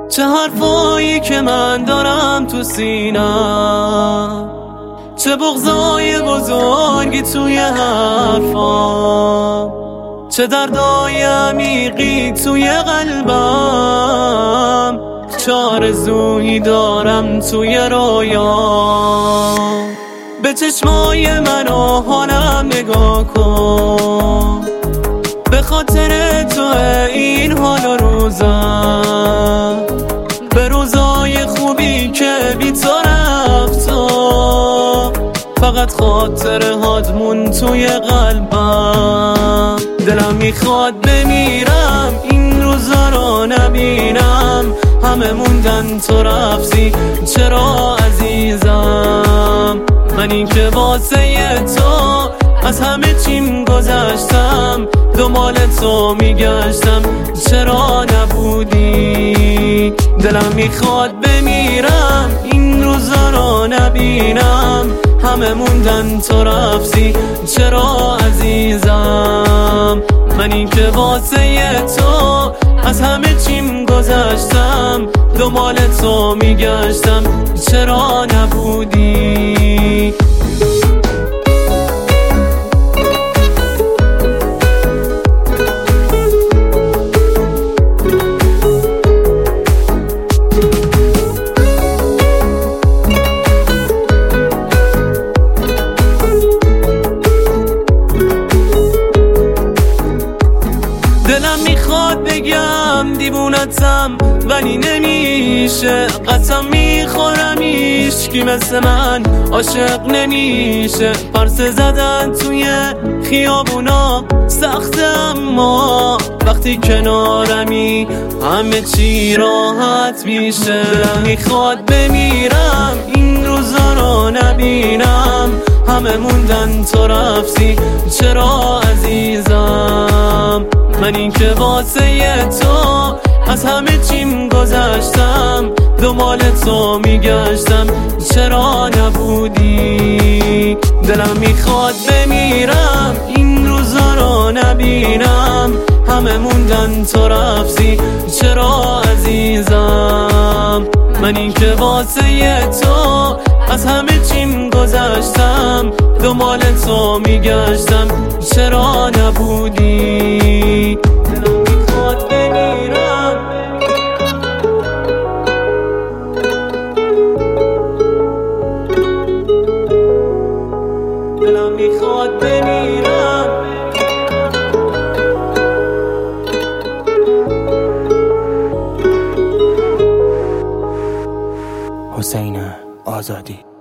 چه حرفایی که من دارم تو سینم، چه بغضای بزرگی توی حرفام، چه دردای عمیقی توی قلبم، چه آرزویی دارم توی رویام. به چشمای من و حالم نگاه کن، به خاطر تو این حال و روزم، به روزای خوبی که بی تو رفتم، فقط خاطره هاتمون توی قلبم. دلم میخواد بمیرم این روزا رو نبینم، همه موندن تو رفتی چرا عزیزم؟ من این که واسه تو از همه چیم گذشتم، دنبال تو میگشتم چرا نبودی؟ دلم میخواد بمیرم این روزا رو نبینم، همه موندن تو رفتی چرا عزیزم؟ من این که واسه تو از همه چیم گذشتم، دنبال تو میگشتم چرا نبودی؟ دلم میخواد بگم دیوونتم ولی نمیشه، قسم میخورم هیچکی مثل من عاشق نمیشه. پرسه زدن توی خیابونا سخته، اما وقتی کنارمی همه چی راحت میشه. دلم میخواد بمیرم این روزا رو نبینم، همه موندن تو رفتی چرا عزیزم؟ من این که واسه تو از همه چیم گذشتم، دنبال تو میگشتم چرا نبودی؟ دلم میخواد بمیرم این روزا رو نبینم، همه موندن تو رفتی چرا عزیزم؟ من این که واسه تو از همه چیم گذشتم، دنبال تو میگشتم چرا نبودی؟ دلم میخواد بمیرم، دلم میخواد بمیرم. حسین آزادی.